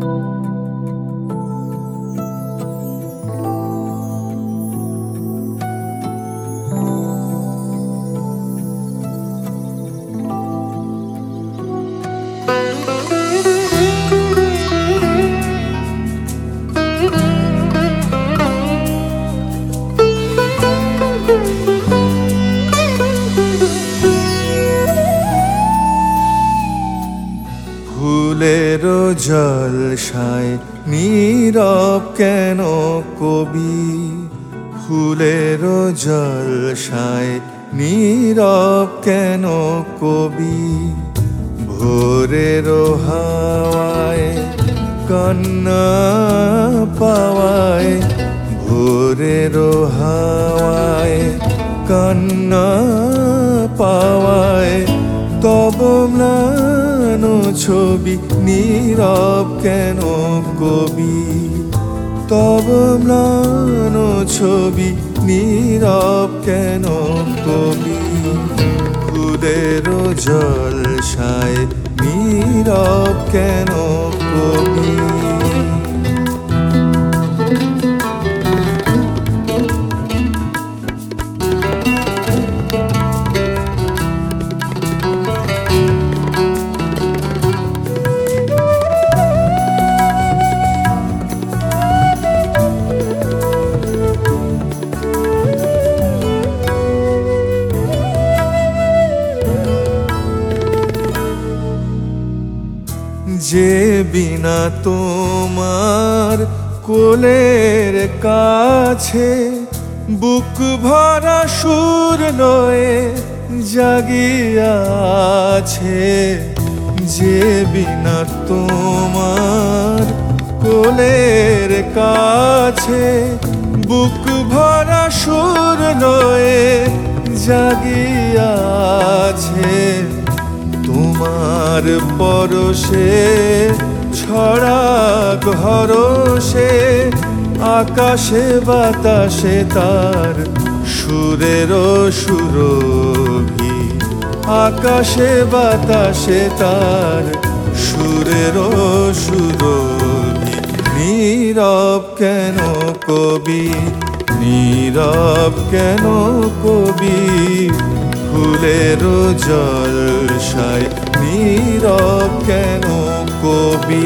ফুলেরও জলসায় নীরব কেন কবি? ফুলেরও জলসায় নীরব কেন কবি? ভোরেরও হাওয়ায় কান্না পাওয়ায়, ভোরেরও হাওয়ায় কান্না পাওয়ায়, তব ম্লান ছবি নীরব কেন কবি? তব ম্লান ছবি নীরব কেন কবি? ফুলেরও জলসায় নীরব কেন কবি? যে বিনা তোমার কোলের কাছে বুক ভরা সুর লয়ে জাগিয়াছে, যে বিনা তোমার কোলের কাছে বুক ভরা সুর লয়ে জাগিয়াছে, তোমার পরশে ছড়া ঘরসে আকাশে বাতাসে তার সুরেরও সুরভি, আকাশে বাতাসে তার সুরেরও সুরভি। নীরব কেন কবি? নীরব কেন কবি? ফুলেরও জলসায় নীরব কেন কবি?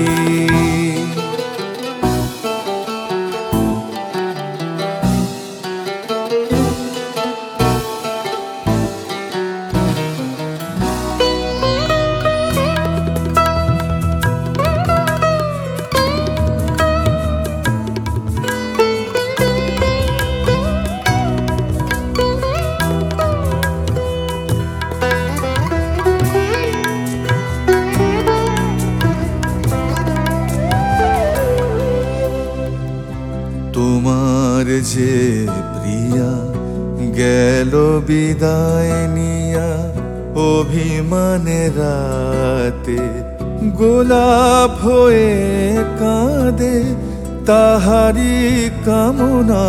তোমার যে প্রিয়া গেল বিদায় নিয়া, অভিমানে রাতে গোলাপ হয়ে কাঁদে, তাহারি কামনা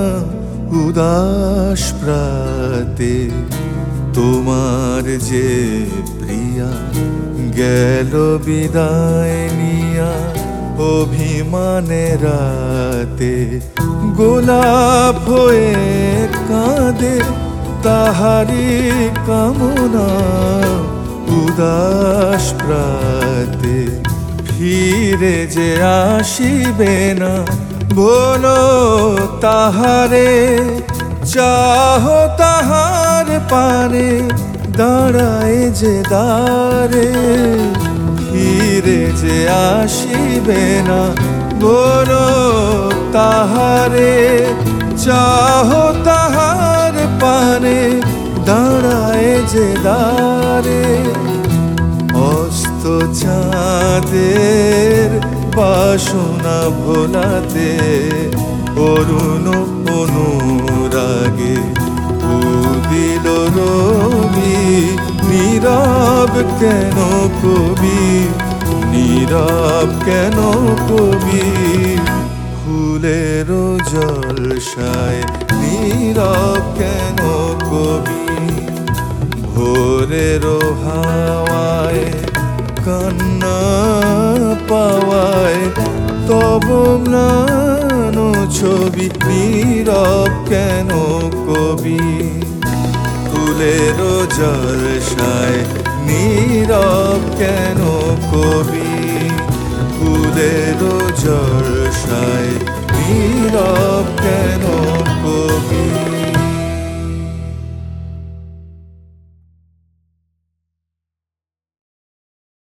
উদাস প্রাতে। তোমার যে প্রিয়া গেল বিদায় নিয়া, অভিমানে রাতে গোলাপ হয়ে কাঁদে, তাহারি কামনা উদাস প্রাতে। ফিরে যে আসিবে না বলো তাহারে, চাহ তাহার পানে দাঁড়ায় যে দ্বারে। ফিরে যে আসিবে না বলো তাহারে, চাহ তাহার পানে দাঁড়ায় যে দ্বারে। অস্ত চাঁদের বাসনা ভোলাতে, অরুণ অনুরাগে উদিল রবি। নীরব কেন কবি? নীরব কেন কবি? ফুলেরও জলসায় নীরব কেন কবি? ভোরেরও হাওয়ায় কান্না পাওয়ায় তব ম্লান ছবি নীরব কেন কবি ফুলের জলসায় নীরব কেন কবি ফুলের জলসায় নীরব কেন